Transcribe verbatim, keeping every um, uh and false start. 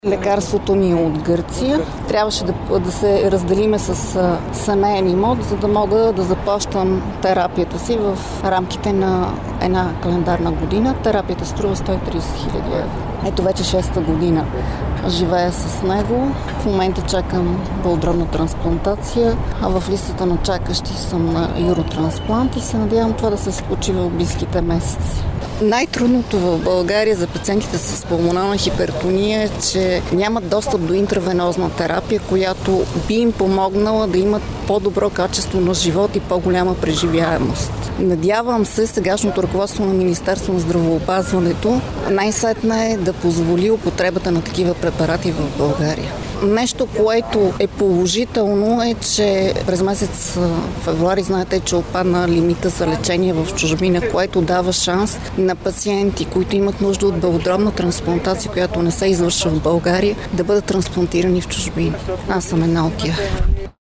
Лекарството ни е от Гърция. Трябваше да, да се разделиме с а, семейен имот, за да мога да заплащам терапията си в рамките на една календарна година. Терапията струва сто и трийсет хиляди евро. Ето вече шеста година живея с него. В момента чакам белодробна трансплантация, а в листата на чакащи съм на юротрансплант и се надявам това да се случи в близките месеци. Най-трудното в България за пациентите с пулмонална хипертония е, че нямат достъп до интравенозна терапия, която би им помогнала да имат по-добро качество на живот и по-голяма преживяемост. Надявам се сегашното ръководство на Министерство на здравеопазването най-сетне да позволи употребата на такива препарати в България. Нещо, което е положително е, че през месец февруари знаете, че опадна лимита за лечение в чужбина, което дава шанс на пациенти, които имат нужда от белодробна трансплантация, която не се извършва в България, да бъдат трансплантирани в чужбина. Аз съм една от тях.